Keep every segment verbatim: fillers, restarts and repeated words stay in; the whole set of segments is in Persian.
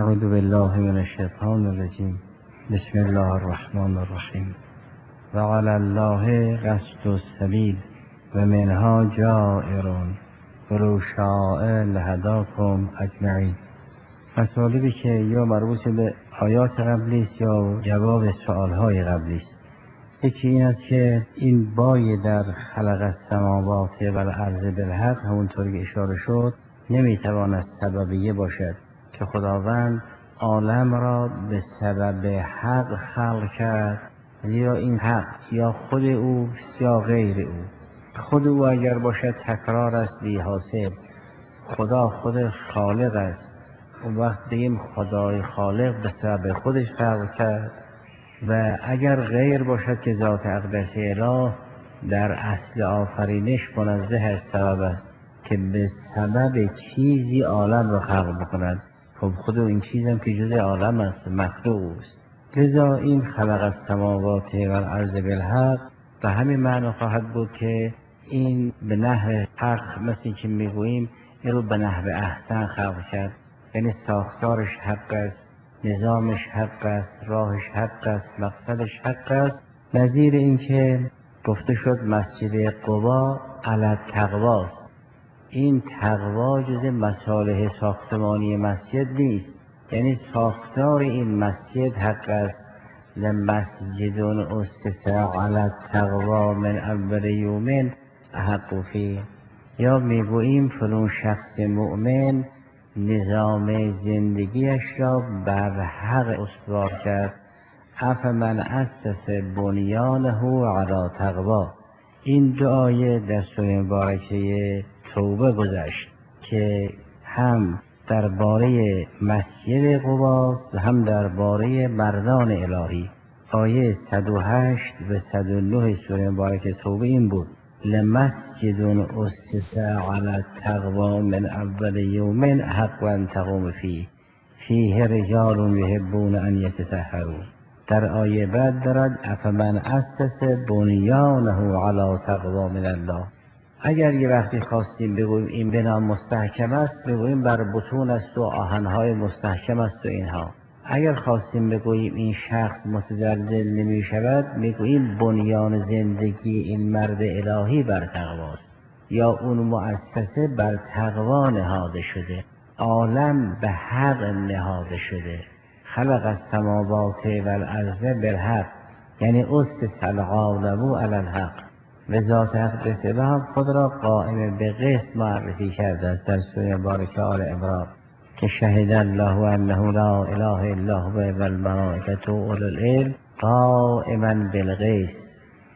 اعوذ بالله من الشیطان الرجیم. بسم الله الرحمن الرحیم. و علی الله قصد السبیل و منها جائر ولو شاء لهداکم اجمعین. مطالبی که یا مربوط به آیات قبلی است یا جواب سوالهای قبلی است. یکی این است که این بای در خلق السماوات و الارض بالحق، همونطوری که اشاره شد، نمیتواند سببیه باشد که خداوند عالم را به سبب حق خلق کرد، زیرا این حق یا خود او یا غیر او. خود او اگر باشد تکرار است بی حاصل. خدا خود خالق است، اون وقت بگیم خدای خالق به سبب خودش خلق کرد. و اگر غیر باشد که ذات اقدس اله در اصل آفرینش منزه از سبب است که به سبب چیزی عالم را خلق بکند. خب خود این چیزم که جزء عالم است، مخلوق است. لذا این خلق السماوات و الارض بالحق به همین معنی خواهد بود که این به نحو حق، مثل که میگوییم این رو به نحو احسن خلق کرد، یعنی ساختارش حق است، نظامش حق است، راهش حق است، مقصدش حق است. نظیر این که گفته شد مسجد قبا علی التقوا است. این تقوا جز مصالح ساختمانی مسجد نیست، یعنی ساختار این مسجد حق است. لمسجد اسس علی التقوا من اول یوم احق فیه. یا میگوییم فلان شخص مؤمن نظام زندگیش را بر حق استوار کرد. افمن اسس بنیانه علی تقوا. این دو آیه در سوره مبارکه توبه گذشت که هم درباره مسجد قباست و هم درباره مردان الهی. آیه صد و هشت و صد و نه سوره مبارکه توبه این بود: لمسجد اسس علی التقوا من اول یوم احق ان تقوم فیه فیه رجال یحبون ان یتطهروا. در آیه بعد دارد افمن اسس بنیانه علی تقوا من الله. اگر یه وقتی خواستیم بگوییم این بنا مستحکم است، بگوییم بر بطون است و آهنهای مستحکم است و اینها. اگر خواستیم بگوییم این شخص متزلزل نمی شود، میگوییم بنیان زندگی این مرد الهی بر تقواست، یا اون مؤسسه بر تقوا نهاده شده، عالم به حق نهاده شده. خلق السماوات و الارض بالحق، یعنی اسس العالم علی الحق. و ذات اقدس اله هم خود را قائم به قسط معرفی کرده است در سوره مبارکه آل عمران که شهد الله انه لا اله الا هو و الملائکه و اولو العلم قائما بالقسط.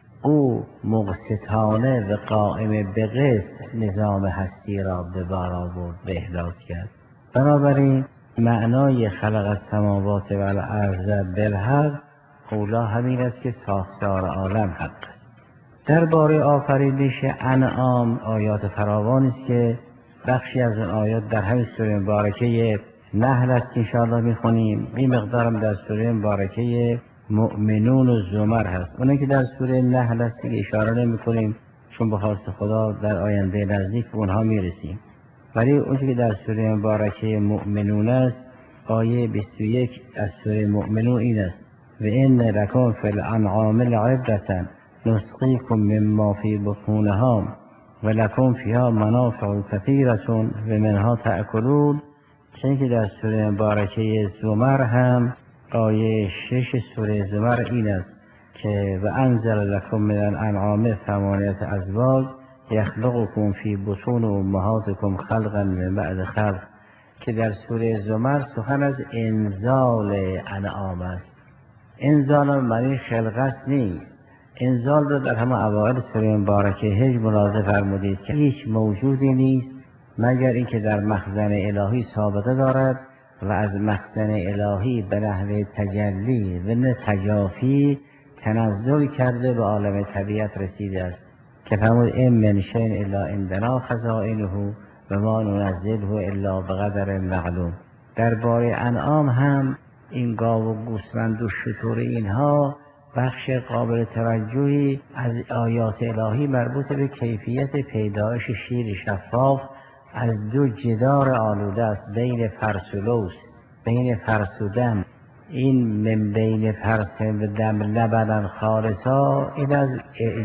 او مقسطانه و قائم به قسط نظام هستی را به بار آورد، به احداث کرد. بنابراین معنای خلق السماوات و الارض بالحق اولا همین است که ساختار عالم حق است. درباره آفرینش انعام آیات فراوانی است که بخشی از اون آیات در همین سوره مبارکه نحل است که انشاءالله میخونیم. این مقدارم در سوره مبارکه مؤمنون و زمر هست. اونایی که در سوره نحل است دیگه اشاره نمی کنیم، چون به خواست خدا در آینده نزدیک به اونها میرسیم. ولی اونچه که در سوره مبارکه مؤمنون است، آیه بیست و یک از سوره مؤمنون این است: و ان لکم فی الانعام لعبرة نسقیکم مما فی بطونها و لکم فیها منافع کثیرة و منها تأکلون. چون که در سوره مبارکه زمر هم آیه شش سوره زمر این است که و انزل لکم من الانعام ثمانیة ازواج یخلقکم فی بطون امهاتکم خلقا من بعد خلق، که در سوره زمر سخن از انزال انعام است. انزال معنی خلقت نیست. انزال رو در همه اوائل سوره مبارکه حج ملاحظه فرمودید که هیچ موجودی نیست مگر اینکه در مخزن الهی سابقه دارد و از مخزن الهی به نحو تجلی و نه تجافی تنزل کرده به عالم طبیعت رسیده است که فرمود این من شیء الا عندنا خزائنه و ما ننزله الا بقدر معلوم. درباره انعام هم این گاو و گوسفند و شتر اینها بخش قابل توجهی از آیات الهی مربوط به کیفیت پیدایش شیر شفاف از دو جدار آلوده است بین فرس و لوز. بین فرسودم، این من بین فرس به دم لبنا خالصا، این از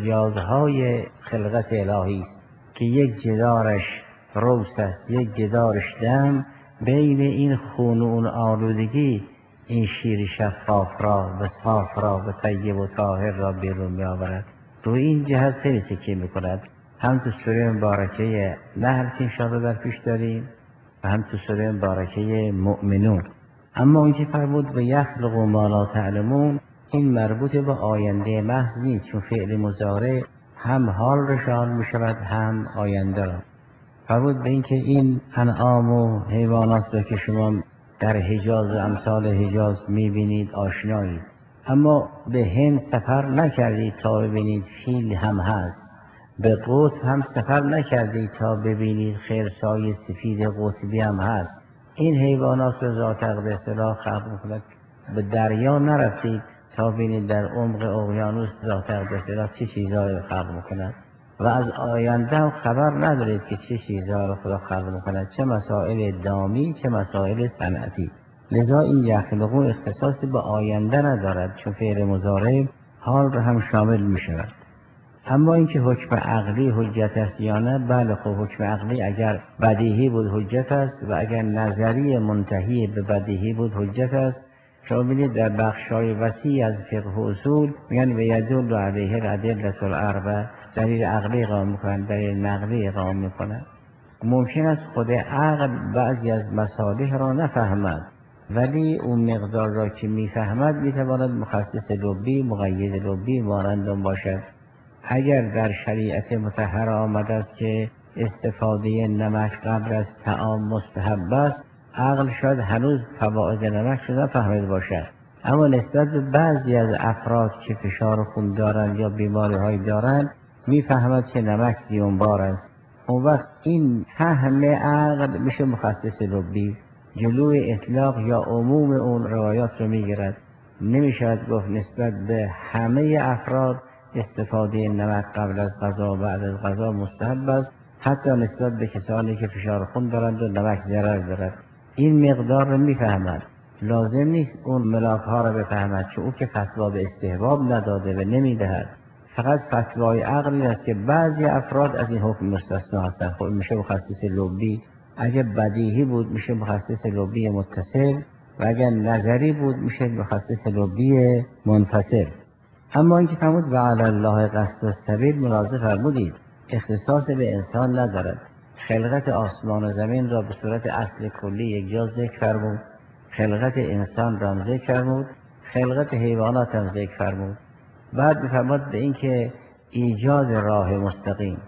اعجازهای خلقت الهی است که یک جدارش روس است، یک جدارش دم. بین این خون و اون آلودگی این شیر شفاف را و صاف را و طیب و طاهر را بیرون می آورد. روی این جهت خیلی تکیه می کند، هم تو سوره مبارکه نحل که انشاءالله در پیش داریم و هم تو سوره مبارکه مؤمنون. اما اون که فرمود و یخلق ما لا تعلمون، این مربوط به آینده محض نیست، چون فعل مضارع هم حال رشان می شود هم آینده را. فرمود به این که این انعام و حیوانات را که شما در حجاز و امثال حجاز می بینید آشنایید، اما به هند سفر نکردید تا ببینید فیل هم هست، به قطب هم سفر نکردید تا ببینید خرسای سفید قطبی هم هست. این حیوانات را ذات اقدس را خلق می‌کند. به دریا نرفتید تا ببینید در عمق اقیانوس ذات اقدس را چه چیزهایی را خلق می‌کند و از آینده هم خبر ندارید که چه چیزها را خدا خلق می‌کند، چه مسائل دامی چه مسائل صنعتی. لذا این یخلقو اختصاصی به آینده ندارد، چون فعل مضارع حال را هم شامل می‌شود. اما اینکه حکم عقلی حجت است یا نه، بله خب حکم عقلی اگر بدیهی بود حجت است و اگر نظری منتهی به بدیهی بود حجت است. شما ببینید در بخش‌های وسیع از فقه و اصول میگن و یدل علیه الادله الاربع، دلیل عقلی اقامه میکنن، دلیل نقلی اقامه میکنن. ممکن است خود عقل بعضی از مصالح را نفهمد، ولی اون مقدار را که میفهمد میتواند مخصص لبی مقید لبی مانند باشد. اگر در شریعت مطهره آمده است که استفاده نمک قبل از طعام مستحب است، عقل شاید هنوز فواید نمک رو نفهمیده باشد، اما نسبت به بعضی از افراد که فشار خون دارند یا بیماری های دارند میفهمد که نمک زیانبار است. اون وقت این فهم عقل میشه مخصص لبی، جلوی اطلاق یا عموم اون روایات رو میگیرد. نمیشود گفت نسبت به همه افراد استفاده نمک قبل از غذا و بعد از غذا مستحب است، حتی نسبت به کسانی که فشار خون دارند و نمک ضرر دارد. این مقدار رو میفهمد، لازم نیست اون ملاک ها رو بفهمد، چون او که فتوا به استحباب نداده و نمیدهد. فقط فتوای عقلی است که بعضی افراد از این حکم مستثنا هستند. خب میشه مخصص لبی. اگه بدیهی بود میشه مخصص لبی متصل و اگر نظری بود میشه مخصص لبی منفصل. اما اینکه فرمود و علی الله قصد السبیل، ملاحظه فرمودید اختصاص به انسان ندارد. خلقت آسمان و زمین را به صورت اصل کلی یک جا ذکر فرمود، خلقت انسان را هم ذکر فرمود، خلقت حیوانات هم ذکر فرمود. بعد بفرمود به اینکه ایجاد راه مستقیم،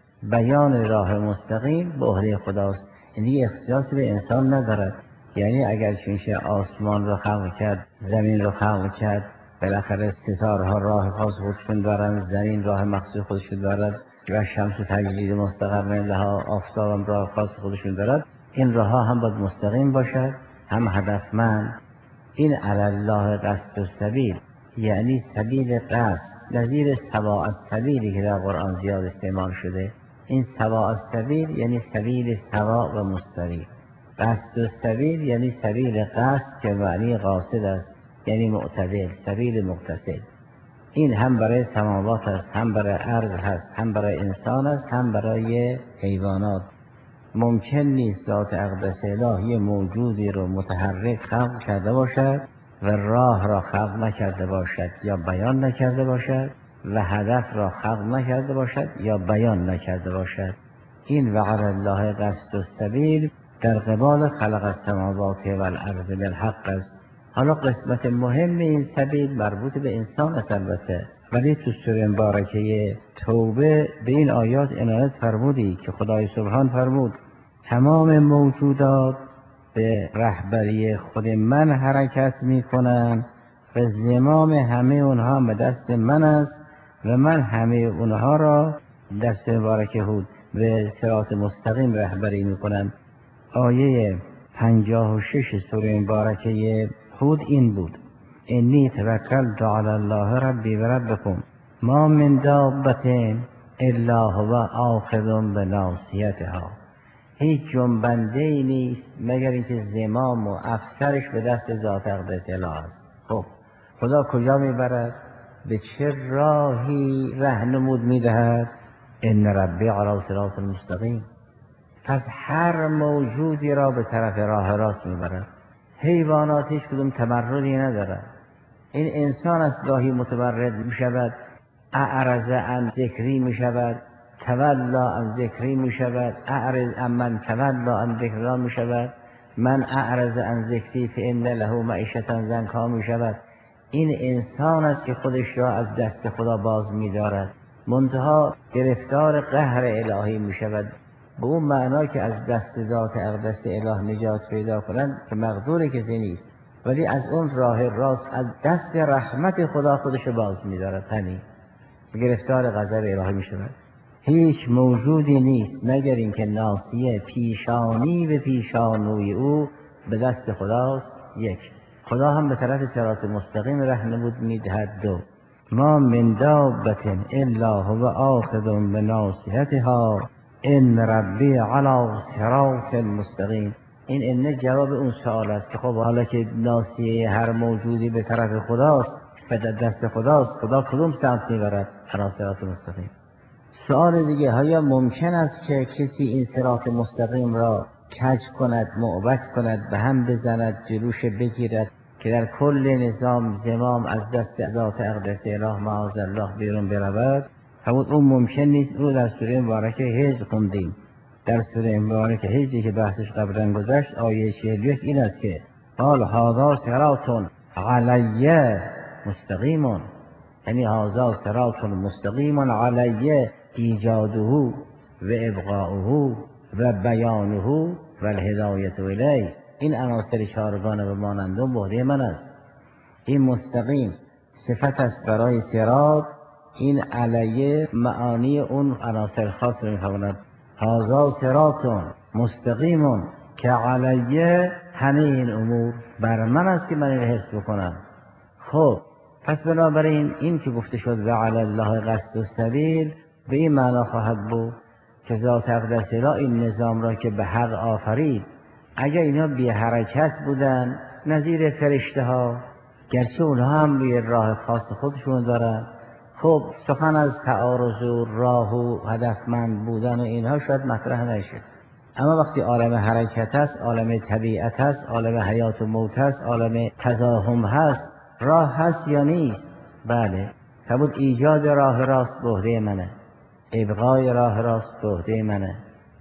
بیان راه مستقیم به عهده خداست، یعنی اختصاص به انسان ندارد. یعنی اگر چونشه آسمان را خلق کرد، زمین را خلق کرد، بالاخره ستاره ها راه خاص خودشون دارند، زمین راه مخصوص خودشون دارد و شمس و تجدید مستقر لها، آفتاب هم راه خاص خودشون دارد. این راه ها هم باید مستقیم باشد، هم هدفمند. این علی الله قصد السبیل یعنی سبیل قصد، نظیر سواء السبیلی که در قرآن زیاد استعمال شده. این سواء السبیل یعنی سبیل سواء و مستوی. قصد السبیل یعنی سبیل قصد که معنی قاصد است، یعنی معتدل، سبیل متصل. این هم برای سماوات است، هم برای ارض هست، هم برای انسان است، هم برای حیوانات. ممکن نیست ذات اقدس الهی موجودی رو متحرک خلق کرده باشد و راه را خلق نکرده باشد یا بیان نکرده باشد و هدف را خلق نکرده باشد یا بیان نکرده باشد. این و علی الله قصد السبیل در قبال خلق السماوات و الارض بالحق است. حالا قسمت مهم این سبیل مربوط به انسان است البته، ولی تو سوره مبارکه توبه به این آیات عنایت فرمودی که خدای سبحان فرمود تمام موجودات به رهبری خود من حرکت می کنند و زمام همه اونها به دست من است و من همه اونها را دست مبارک هود به صراط مستقیم رهبری می کنم. آیه پنجاه و شش سوره مبارکه هود این بود: انی توکلت علی الله ربی و ربکم ما من دابة الا هو آخذ بناصیتها. هیچ جنبنده ای نیست مگر اینکه زمام و افسرش به دست ذات اقدس اله است. خب خدا کجا میبرد؟ به چه راهی رهنمود میدهد؟ ان ربی علی صراط المستقیم. پس هر موجودی را به طرف راه راست میبرد. حیوانات هیچ کدوم تمردی ندارد. این انسان است گاهی متمرد میشود، اعرض عن ذکری میشود، تولا عن ذکری میشود، اعرض عن من تولا عن ذکرا میشود، من اعرض عن ذکری فان له معیشة ضنکا میشود. این انسان است که خودش را از دست خدا باز می‌دارد، منتها گرفتار قهر الهی می‌شود، به اون معنا که از دست ذات اقدس اله نجات پیدا کنند که مقدور کسی نیست، ولی از اون راه راست از دست رحمت خدا خودش را باز می‌دارد، همین گرفتار غضب الهی می‌شود. هیچ موجودی نیست مگر اینکه ناصیه پیشانی به پیشانوی او به دست خداست. یک، خدا هم به طرف صراط مستقیم رهنمود می‌دهد. دو، ما من دابة الا هو آخذ بناصیتها ان ربی علی صراط مستقیم. این ان جواب اون سوال است که خب حالا که ناصیه هر موجودی به طرف خداست، به دست خداست، خدا کدوم سمت میبرد؟ علی صراط مستقیم. سوال دیگه، آیا ممکن است که کسی این صراط مستقیم را کج کند، معوج کند، به هم بزند، جلوش بگیرد که در کل نظام زمام از دست ذات اقدس اله معاذ الله بیرون برود؟ همون اون ممکن نیست. اون در سوره مبارکه هجر خوندیم. در سوره مبارکه هجری که بحثش قبلا گذشت، آیه چهل و یک این است که قال هذا صراط علی مستقیم، یعنی هذا صراط مستقیم علی ایجاده و ابقاؤه و بیانه و الهدایت الیه. این عناصر چهارگانه و مانندون بهره من است. این مستقیم صفت است برای صراط، این علیه معانی اون عناصر خاص رو می‌خواند. هذا صراط مستقیم که علیه همه این امور بر من است که من این حفظ بکنم. خب پس بنابراین این که گفته شد و علی الله قصد السبیل به این معنا خواهد بود که ذات اقدس اله این نظام را که به حق آفرید، اگر اینا بی حرکت بودن نظیر فرشته ها، گرچه اونها هم یه راه خاص خودشون دارن، خب سخن از تعارض و راه و هدفمند بودن و اینها شاید مطرح نشه. اما وقتی عالم حرکت است، عالم طبیعت است، عالم حیات و موت است، عالم تزاحم هست، راه هست یا نیست؟ بله. فرمود ایجاد راه راست به عهده منه، ابقای راه راست به عهده منه،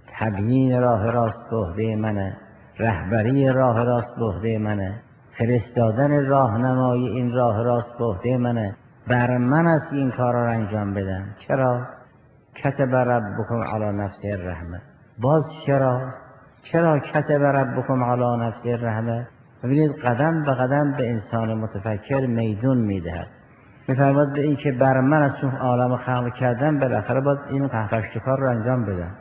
تبیین راه راست به عهده منه، رهبری راه راست به عهده منه، فرستادن راهنمای این راه راست به عهده منه. بر من است این کارا را انجام بدم. چرا؟ کتب ربکم علی نفسه الرحمه. باز چرا؟ چرا کتب ربکم علی نفسه الرحمه؟ ببینید قدم به قدم به انسان متفکر میدون میدهد. میفرماد به این که بر من از چون عالم خلق کردم بالاخره باید این پهپشت کار رو انجام بدم.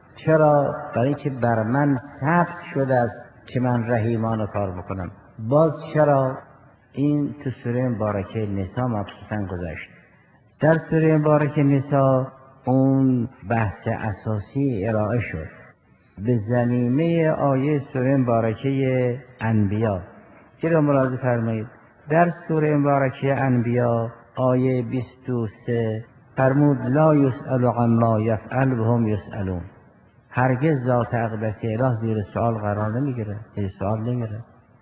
چرا؟ برای اینکه بر من ثبت شده است که من رحیمانه کار بکنم. باز چرا؟ این تو سوره مبارکه نساء مبسوطاً گذشت. در سوره مبارکه نساء اون بحث اساسی ارائه شد به ضمیمه آیه سوره مبارکه انبیا. این رو ملاحظه فرمایید. در سوره مبارکه انبیا آیه بیست و سه فرمود لا یسأل عما یفعل و هم یسألون. هرگز ذات اقدس اله زیر سوال قرار نمیگیره، زیر سوال نمیره.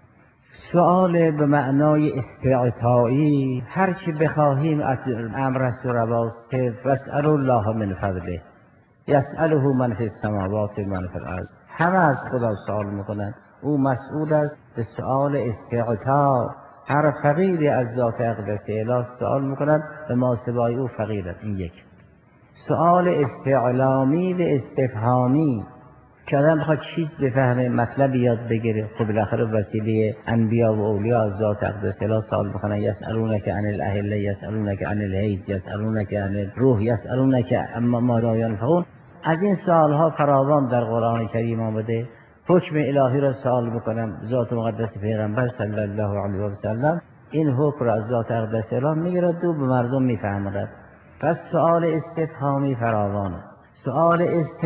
سوال به معنای استعطایی، هر چی بخواهیم امر است و رواست که واسألوا الله من فضله یسأله من فی السماوات و من فی الارض. همه از خدا سوال میکنن، او مسئول است به سوال استعطا. هر فقیری از ذات اقدس اله سوال میکنن، به ما سوای او فقیرن. این یک. سوال استعلامی و استفهامی که آدم بخواد چیز بفهمه، مطلب یاد بگیره، خب بالاخره وسیله انبیا و اولیاء از ذات اقدس اله سوال میکنن. یسألونک عن الاهله، یسألونک عن الحیض، یسألونک عن الروح، یسألونک عما ماذا ينفقون. از این سوالها فراوان در قرآن کریم آمده. حکم الهی را سوال میکنم، ذات مقدس پیغمبر صلی الله علیه و سلم این حکم را از ذات اقدس اله میگیرد و به مردم میفهمد. پس سوال استفهامی فراوانه. سؤال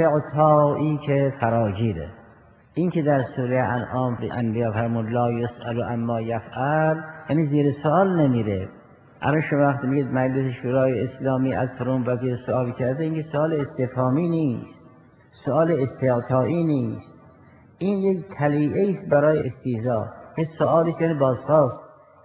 استعطایی که فراگیره. این که در سوره انعام انبیا فرمود لا یسأل عما یفعل، یعنی زیر سوال نمیره. الان شما وقتی میگید مجلس شورای اسلامی از فرون وزیر سوال کرده، این سوال استفهامی نیست، سوال استعطایی نیست، این یک طلیعه است برای استیزا. این سوالی یعنی بازخواست،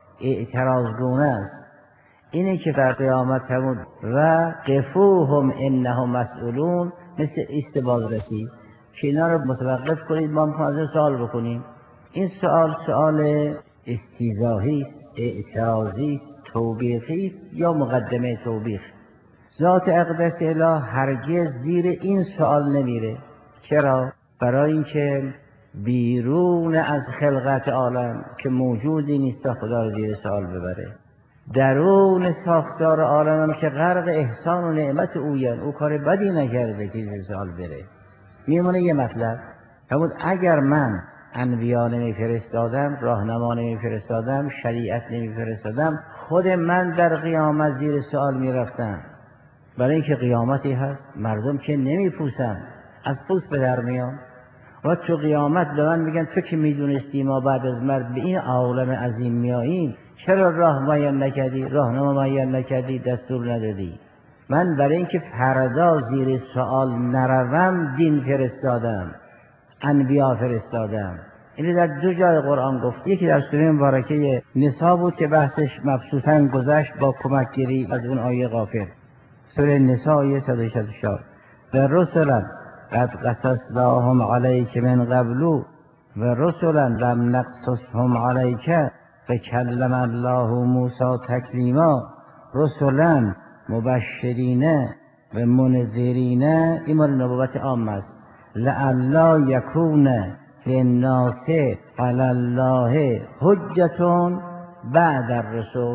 اعتراضگونه است. اینه که در قیامت فرمود و قفوهم انهم مسئولون، مثل ایست بازرسی که اینا رو متوقف کنید، ما میخوایم از سوال بکنیم. این سوال سوال استیزاهی است، اعتراضی است، توبیخی است یا مقدمه توبیخ. ذات اقدس اله هرگز زیر این سوال نمیره. چرا؟ برای اینکه بیرون از خلقت عالم که موجودی نیست تا خدا رو زیر سوال ببره. درون ساختار عالم هم که غرق احسان و نعمت اوین، او کار بدی نکرده که زیر سوال بره. میمونه یه مطلب، همون اگر من انبیا نمی فرستادم، راهنما نمی فرستادم، شریعت نمی فرستادم، خود من در قیامت زیر سوال می رفتم. برای اینکه قیامتی هست، مردم که نمی پوسن، از پوست به در میان و تو قیامت به من میگن تو که میدونستی ما بعد از مرد به این عالم عظیم میاییم، چرا راه معین نکردی، راهنما معین نکردی، دستور ندادی؟ من برای اینکه فردا زیر سوال نروم دین فرستادم، انبیا فرستادم. این در دو جای قرآن گفت. یکی در سوره مبارکه نساء بود که بحثش مبسوطاً گذشت با کمک گیری از اون آیه غافر. سوره نساء آیه صد و شصت و چهار و رسولا قد قصصناهم علیک من قبل و رسولا لم نقصصهم علیک و کلم الله موسی تکلیما رسولا مبشرین و منذرین. این مال نبوت عام است. لعلا یکون للناس علی الله حجة بعد الرسول.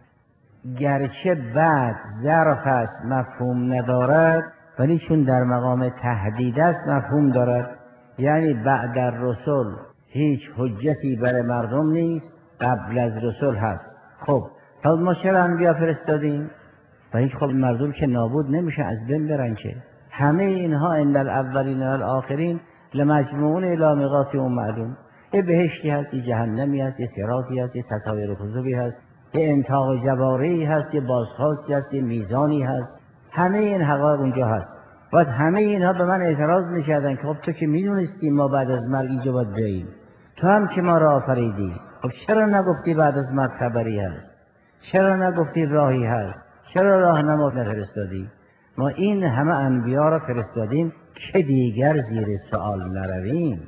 گرچه بعد ظرف است مفهوم ندارد، ولی چون در مقام تهدید است مفهوم دارد. یعنی بعد الرسول هیچ حجتی برای مردم نیست، قبل از رسول هست. خب تا ما چرا انبیا فرستادیم؟ ولی خب مردم که نابود نمیشه، از بین برن که. همه اینها ان الاولین و الاخرین لمجموعون الی میقات یوم معلوم. یه بهشتی هست، یه جهنمی هست، یه صراطی هست، یه تطایر کتبی هست، یه انطاق جباری هست، یه بازخواستی هست، یه میزانی هست. همه این حقایق اونجا هست. بعد همه اینها به من اعتراض میکردن که خب تو که میدونستی ما بعد از مرگ اینجا باید بریم، تو هم که ما را آفریدی، خب چرا نگفتی بعد از مرگ خبری هست؟ چرا نگفتی راهی هست؟ چرا راهنما نفرستادی؟ ما این همه انبیا را فرستادیم که دیگر زیر سوال نرویم.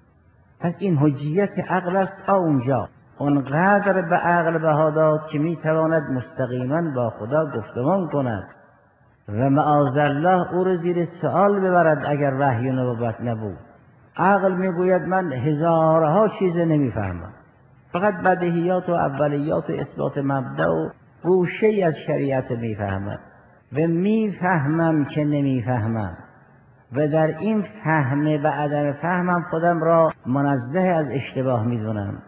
پس این حجیت عقل است تا اونجا، اونقدر به عقل بها داد که میتواند مستقیما با خدا گفتمان کند و معاذالله او را زیر سوال ببرد اگر وحی و نبوت نبود. عقل میگوید من هزارها چیز نمیفهمم، فقط بدیهیات و اولیات و اثبات مبدأ و گوشه از شریعت میفهمم و میفهمم که نمیفهمم و در این فهم و عدم فهمم خودم را منزه از اشتباه میدونم.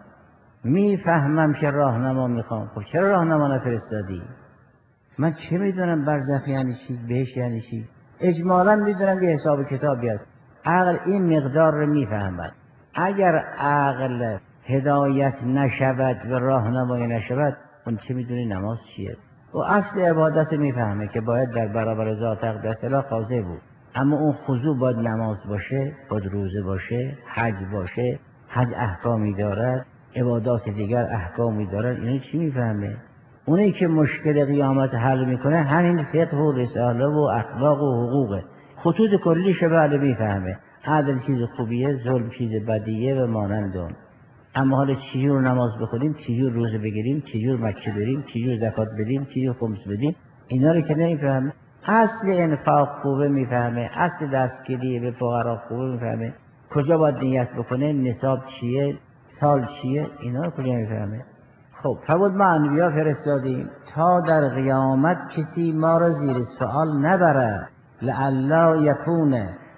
میفهمم که راهنما میخوام، خب چرا راهنما نفرستادی؟ من چه میدونم برزخ یعنی چی، بهش یعنی چی؟ اجمالا میدونم یه حساب کتابی است. عقل این مقدار رو میفهمد. اگر عقل هدایت نشود و راهنمایی نشود، اون چه میدونی نماز چیه؟ و اصل عبادت میفهمه که باید در برابر ذات اقدس اله خاضع بود، اما اون خضوع باید نماز باشه، باید روزه باشه، حج باشه. حج احکامی دارد، عبادات دیگر احکامی دارد. اینو چی میفهمه؟ اونی که مشکل قیامت حل میکنه همین فقه و رساله و اخلاق و حقوقه. خطوط کلیش بله میفهمه. عدل چیز خوبیه، ظلم چیز بدیه و مانند اون. اما حالا چجور نماز بخونیم، چجور روزه بگیریم، چجور مکه بریم، چجور زکات بدیم، چجور خمس بدیم، اینا رو که نمیفهمه. اصل انفاق خوبه میفهمه، اصل دستگیری به فقرا خوبه میفهمه، کجا باید نیت بکنه، نصاب چیه، سال چیه، اینا رو کجا میفهمه. خب فرمود ما انبیا فرستادیم تا در قیامت کسی ما را زیر سوال نبره. لعلا یکون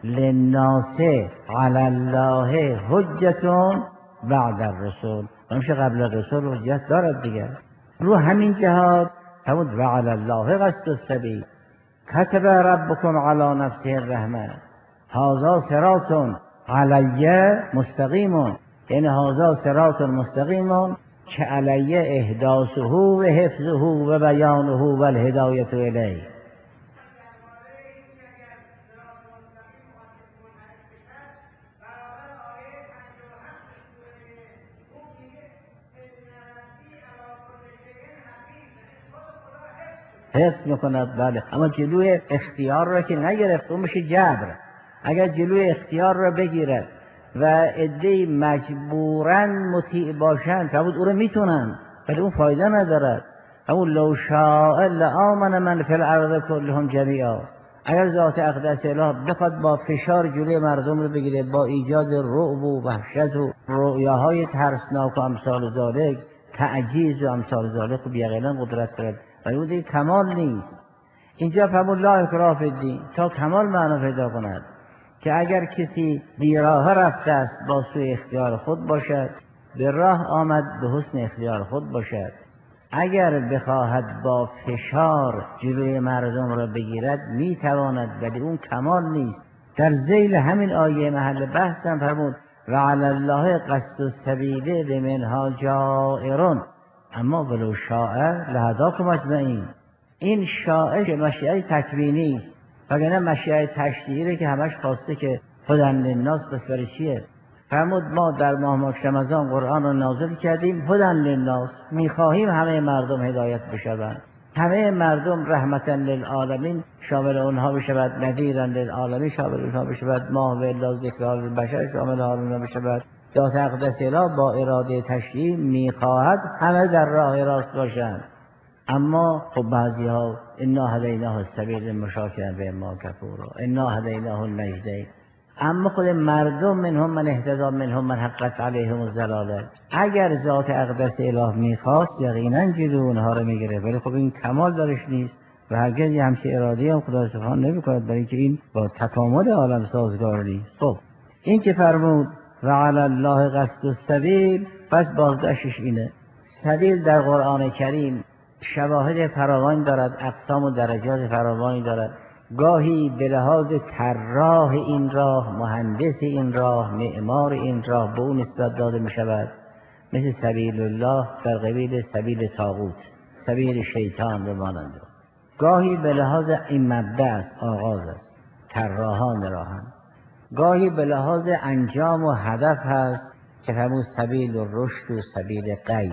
للناس علی الله حجة بعد الرسول. نمیشه قبل الرسول حجت دارد دیگر. رو همین جهاد فرمود و علی الله قصد السبیل. کتب ربکم علی نفسه الرحمه هذا صراط علی مستقیم، یعنی هذا صراط مستقیم که علی احداثه و حفظه و بیانه و الهدایة الیه. حفظ میکند، بله، اما جلوی اختیار را که نگرفت اون میشه جبر. اگر جلوی اختیار را بگیرد و عده‌ای مجبوراً مطیع باشند فرمود او را میتونن ولی اون فایده ندارد. همون لو شاء لآمن من فی الارض کلهم جمیعا، اگر ذات اقدس اله بخواد با فشار جلوی مردم رو بگیره، با ایجاد رعب و وحشت و رؤیاهای ترسناک و امثال ذالک، تعجیز و امثال ذالک، خب یقینا قدرت دارد ولی اون دیگه کمال نیست. اینجا فرمود لا اکراه فی الدین تا کمال معنا پیدا کند که اگر کسی بیراه رفته است با سوی اختیار خود باشد، به راه آمد به حسن اختیار خود باشد. اگر بخواهد با فشار جلوی مردم را بگیرد میتواند ولی اون کمال نیست. در ذیل همین آیه محل بحثم فرمود و علی الله قصد السبیل بمنها جائر اما ولو شاء لهداکم اجمعین. این شاء مشیعه تکوینی است وگرنه مشیعه تشریعی که همش خواسته که هدی للناس بس برای چیه؟ فرمود ما در ماه مبارک رمضان قرآن را نازل کردیم هدی للناس، میخواهیم همه مردم هدایت بشوند، همه مردم رحمتا للعالمین شامل اونها بشود، نذیرا للعالمین شامل اونها بشود، ماه و الا ذکرى للبشر شامل اونها بشود. ذات اقدس اله با اراده تشریعی میخواهد همه در راه راست باشند. اما خب بعضی ها انا هدیناه السبیل مشاکرا به ما کفورا انا هدیناه النجدین، اما خود مردم منهم من اهتدی منهم من حقت علیهم الضلاله. اگر ذات اقدس اله میخواست یقینا جلو اونها رو میگیره ولی خب این کمال درش نیست و هرگز همچه ارادی هم خدا سبحانه نمیکند برای که این با تکامل عالم سازگار نیست. خب این که فرمود و علی الله قصد السبیل، پس بازگشتش اینه. سبیل در قرآن کریم شواهد فراوان دارد، اقسام و درجات فراوانی دارد. گاهی به لحاظ طراح این راه، مهندس این راه، معمار این راه به اون نسبت داده می شود، مثل سبیل الله در قبیل سبیل طاغوت، سبیل شیطان به مانند. گاهی به لحاظ این مبدأ است، آغاز است، طراحان راهن. گاهی به لحاظ انجام و هدف هست که همون سبیل و رشد و سبیل غی،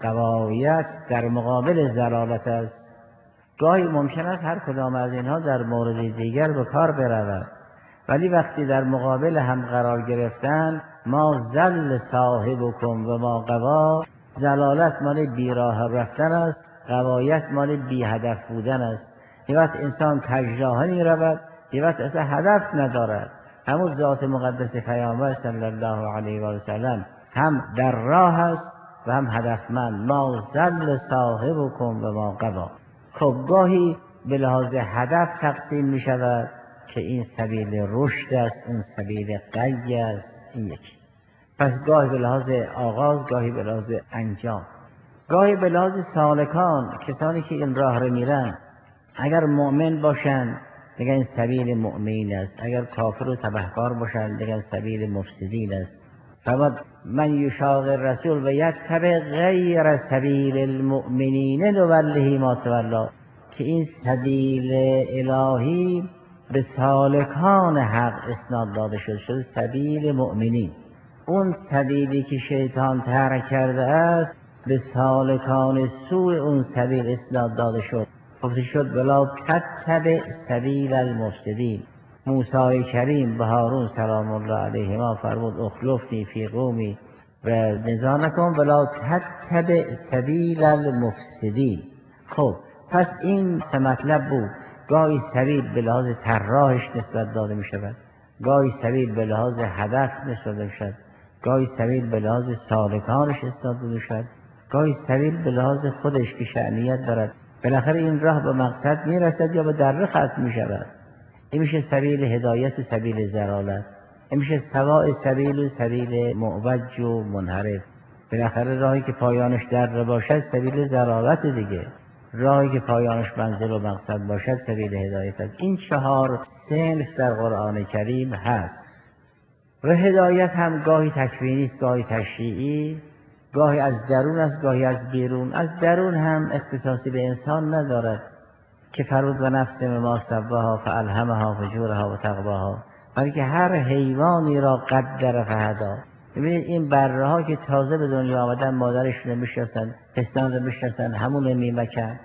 غوایت در مقابل ضلالت است. گاهی ممکن است هر کدام از اینها در مورد دیگر به کار برود ولی وقتی در مقابل هم قرار گرفتن، ما ضل صاحبکم و ما غوا، ضلالت مال بیراه رفتن است، غوایت مال بی هدف بودن است. یه وقت انسان کجراه می رود، یه وقت اصلا هدف ندارد. همون ذات مقدس پیامبر صلی الله علیه و سلم هم در راه است و هم هدفمند. ما ضل صاحبکم و ما غوا. خب گاهی به لحاظ هدف تقسیم می شود که این سبیل رشد است، اون سبیل غی است، این یکی. پس گاهی به لحاظ آغاز، گاهی به لحاظ انجام. گاهی به لحاظ سالکان، کسانی که این راه رو میرن، اگر مؤمن باشند میگن این سبیل مؤمنین است، اگر کافر و تبهکار باشند میگن سبیل مفسدین است. فرمود من یشاق الرسول و یتبع غیر سبیل المؤمنین نوله ما تولی، که این سبیل الهی به سالکان حق اسناد داده شد، شد سبیل مؤمنین. اون سبیلی که شیطان ترک کرده است به سالکان سوء اون سبیل اسناد داده شد، گفته شد ولا تتبع سبیل المفسدین. موسی کریم به هارون سلام الله علیهما فرمود اخلفنی فی قومی و نزاع نکن ولا تتبع سبیل المفسدین. خب پس این سه مطلب بود. گاهی سبیل به لحاظ طراحش نسبت داده می شود، گاهی سبیل به لحاظ هدف نسبت داده می شود، گاهی سبیل به لحاظ سالکانش نسبت داده می شود، گاهی سبیل به لحاظ خودش که شأنیت دارد. بالاخره این راه به مقصد می رسد یا به دره ختم می شود. این میشه سبیل هدایت و سبیل ضلالت، این میشه سواء سبیل و سبیل معوج و منحرف. بالاخره راهی که پایانش دره باشد سبیل ضلالت دیگه. راهی که پایانش منزل و مقصد باشد سبیل هدایت است. این چهار صنف در قرآن کریم هست و هدایت هم گاهی تکوینی است، گاهی تشریعی، گاهی از درون است، گاهی از بیرون. از درون هم اختصاصی به انسان ندارد که فرود و نفس ما سواها فالهمها فجورها و تقواها، بلکه هر حیوانی را قدر فهدا. ببینید این بره ها که تازه به دنیا آمدن مادرشون رو میشناسن، پستان رو میشناسن، همون رو میمکن،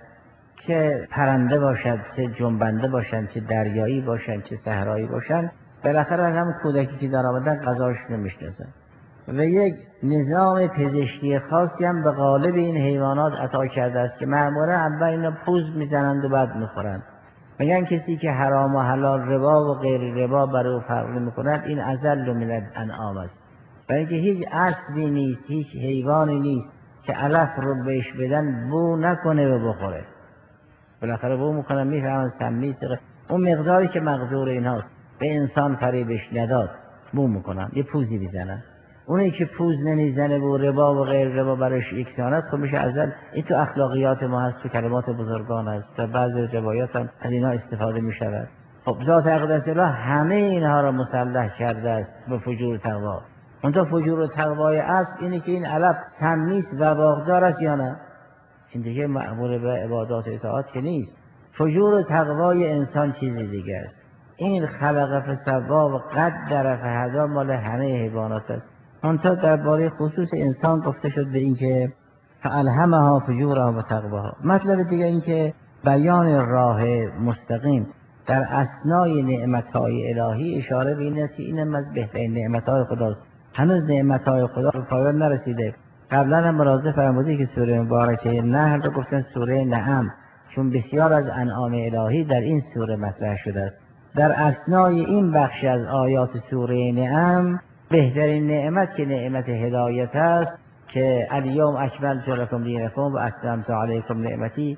چه پرنده باشد، چه جنبنده باشن، چه دریایی باشن، چه صحرایی باشن، بالاخره از همون کودکی که در آمدن غذاشون رو میشناسن و یک نظام پزشکی خاصی هم به قالب این حیوانات عطا کرده است که معمولا اول اینا پوز میزنند و بعد میخورند. میگن کسی که حرام و حلال، ربا و غیر ربا برای او فرق نمیکند این اذل من الانعام است، برای اینکه هیچ اسبی نیست، هیچ حیوانی نیست که علف رو بهش بدن بو نکنه و بخوره. بالاخره بو میکنن، میفهمن سمی سقه اون مقداری که مقدور ایناست. به انسان فریبش نداد بو میکنن، یه پوزی میزنن. اونی که پوز نمیزنه و ربا و غیر ربا برایش یکسانت، خب میشه ازل. این تو اخلاقیات ما هست، تو کلمات بزرگان هست، در بعضی روایات هم از اینا استفاده میشود. خب ذات اقدس الله همه اینها را مسلح کرده است به فجور و تقوا. اونتا فجور و تقوای اسب اینه که این علف سمیست و باغدار است یا نه، این دیگه مأمور به عبادات و اطاعات که نیست. فجور و تقوای انسان چیزی دیگه است. این خلق فسوا و قدر فهدا مال همه حیوانات است. منتها درباره خصوص انسان گفته شد به این که فالهمها فجورها و تقواها. مطلب دیگه این که بیان راه مستقیم در اثنای نعمتهای الهی اشاره به این است که اینم از بهترین نعمتهای خداست. هنوز نعمتهای خدا به پایان نرسیده. قبلا هم ملاحظه فرمودید که سوره مبارکه نحل رو گفتن سوره نعم، چون بسیار از انعام الهی در این سوره مطرح شده است. در اثنای این بخش از آیات سوره نعم بهترین نعمت که نعمت هدایت است که الیوم اکملت لکم دینکم و اتممت علیکم نعمتی،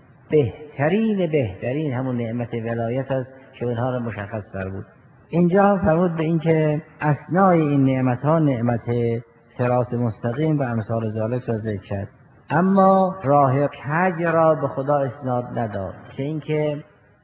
بهترین بهترین همون نعمت ولایت است که اونها رو مشخص فرمود. اینجا هم فرمود به این که اثنای این نعمت ها نعمت صراط مستقیم و امثال ذالک را ذکر کرد، اما راه کج را به خدا اسناد نداد، چه اینکه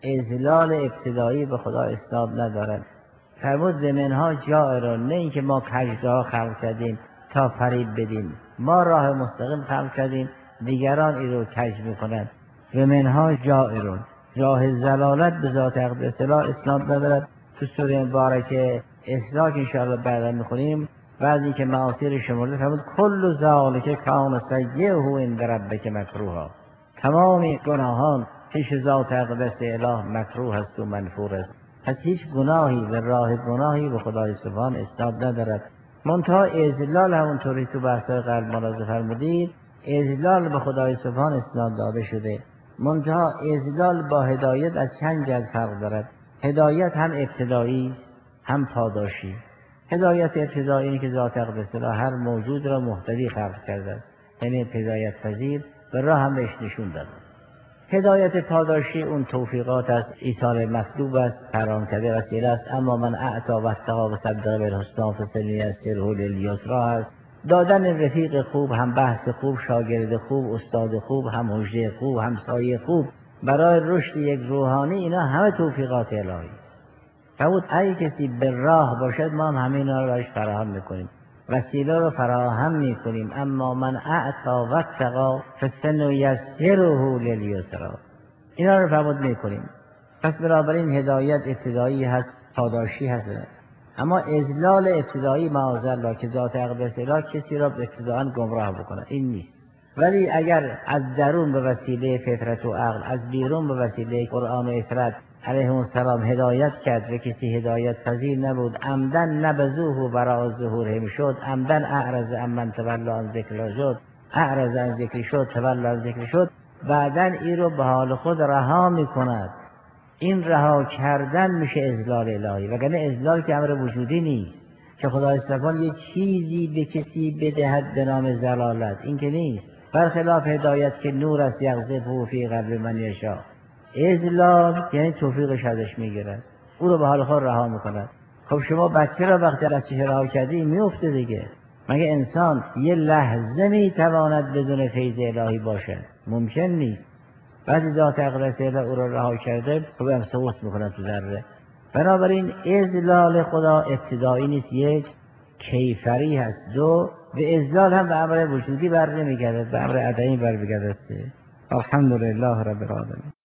اذلال ابتدایی به خدا اسناد ندارد. فرمود و منها جائرون، نه اینکه ما کجراه خلق کردیم تا فریب بدیم، ما راه مستقیم خلق کردیم، دیگران این رو کج میکنند. و منها جائرون، راه زلالت به ذات اقدس الله اسناد ندارد. تو سوره مبارکه اسراء که انشاءالله بعدا میخونیم بعضی که معاصی رو شمرده فرمود کل ذالک کان سیئه عند ربک مکروها، تمام گناهان پیش ذات اقدس اله مکروه است و منفور است. پس هیچ گناهی به راه گناهی به خدای سبحان اسناد ندارد. منتها اذلال همونطوری تو بحث‌های قبل ملاحظه فرمودید، اذلال به خدای سبحان اسناد داده شده. منتها اذلال با هدایت از چند جهت فرق دارد. هدایت هم ابتدایی است هم پاداشی. هدایت ابتدایی اینه که ذات اقدس الله هر موجود را مهتدی خلق کرده است، یعنی هدایت پذیر به راه هم بهش نشون داده. هدایت پاداشی اون توفیقات است، ایثار مطلوب است، پرام کرده وسیله است. اما من اعطا و اتقا و صدق بالحسنی فسنیسره للیسری است. دادن رفیق خوب، هم بحث خوب، شاگرد خوب، استاد خوب، هم حجه خوب، هم سایه خوب برای رشد یک روحانی، اینا همه توفیقات الهی است. فرمود اگه کسی به راه باشد ما هم همه اینا رو برایش فراهم میکنیم، وسیله رو فراهم میکنیم. اما من اعطا و اتقا فسنیسره للیسری، اینا رو فرمود میکنیم. پس بنابراین هدایت ابتدایی هست، پاداشی هست. اما اذلال ابتدایی معاذالله که ذات اقدس الله کسی را ابتداءً گمراه بکنه این نیست. ولی اگر از درون به وسیله فطرت و عقل، از بیرون به وسیله قرآن و اطرت علیهم السلام هدایت کرد و کسی هدایت پذیر نبود، عمدن نبذوه و برای ظهورهم شد، عمدن اعرض عمن تولی عن ذکر شد، اعرض عن ذکر شد، تولی عن ذکر شد، بعدن این رو به حال خود رها میکند. این رها کردن میشه اذلال الهی، وگرنه اذلال که امر وجودی نیست که خدای سبحان یه چیزی به کسی بدهد به نام زلالت، این که نیست. برخلاف هدایت که نور است یقذفه فی قلب من یشاء، اذلال یعنی توفیقش ازش میگیرد، او رو به حال خود رها میکند. خب شما بچه را وقتی دستش رها کردی میفته دیگه. مگه انسان یه لحظه میتواند بدون فیض الهی باشد؟ ممکن نیست. بعد ذات اقدس الهی او را رها کرده، خب هم سقوط میکنه تو ذره. بنابراین اذلال خدا ابتدایی نیست، یک کیفری هست، دو به اذلال هم به امر وجودی بر نمیگردد، به امر عدمی بر میگردد. الحمدلله رب العالمین.